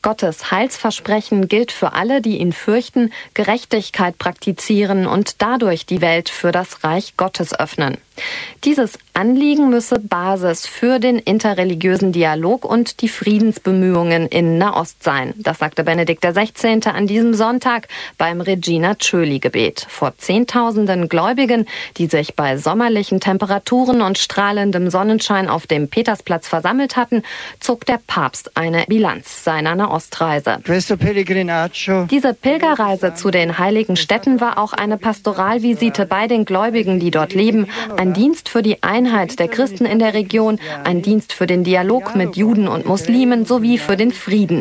Gottes Heilsversprechen gilt für alle, die ihn fürchten, Gerechtigkeit praktizieren und dadurch die Welt für das Reich Gottes öffnen. Dieses Anliegen müsse Basis für den interreligiösen Dialog und die Friedensbemühungen in Nahost sein. Das sagte Benedikt XVI. An diesem Sonntag beim Regina Coeli-Gebet. Vor Zehntausenden Gläubigen, die sich bei sommerlichen Temperaturen und strahlendem Sonnenschein auf dem Petersplatz versammelt hatten, zog der Papst eine Bilanz seiner Nahostreise. Diese Pilgerreise zu den heiligen Städten war auch eine Pastoralvisite bei den Gläubigen, die dort leben, ein Dienst für die Einheit der Christen in der Region, ein Dienst für den Dialog mit Juden und Muslimen sowie für den Frieden.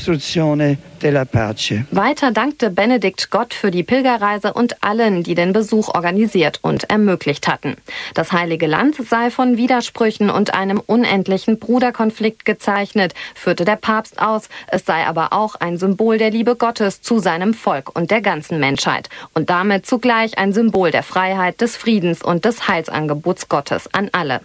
Weiter dankte Benedikt Gott für die Pilgerreise und allen, die den Besuch organisiert und ermöglicht hatten. Das Heilige Land sei von Widersprüchen und einem unendlichen Bruderkonflikt gezeichnet, führte der Papst aus. Es sei aber auch ein Symbol der Liebe Gottes zu seinem Volk und der ganzen Menschheit und damit zugleich ein Symbol der Freiheit, des Friedens und des Heilsangebots Gottes an alle.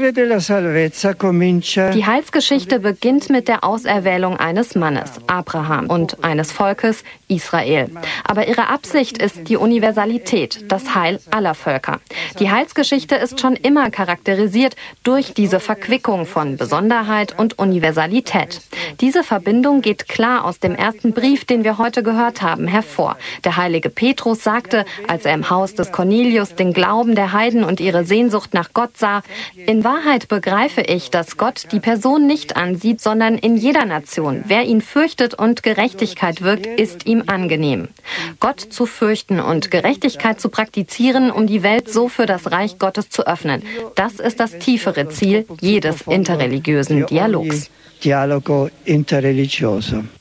Die Heilsgeschichte beginnt mit der Auserwählung eines Mannes, Abraham, und eines Volkes, Israel. Aber ihre Absicht ist die Universalität, das Heil aller Völker. Die Heilsgeschichte ist schon immer charakterisiert durch diese Verquickung von Besonderheit und Universalität. Diese Verbindung geht klar aus dem ersten Brief, den wir heute gehört haben, hervor. Der heilige Petrus sagte, als er im Haus des Cornelius den Glauben der Heiden und ihre Sehnsucht nach Gott sah: In Wahrheit begreife ich, dass Gott die Person nicht ansieht, sondern in jeder Nation. Wer ihn fürchtet und Gerechtigkeit wirkt, ist ihm angenehm. Gott zu fürchten und Gerechtigkeit zu praktizieren, um die Welt so für das Reich Gottes zu öffnen. Das ist das tiefere Ziel jedes interreligiösen Dialogs.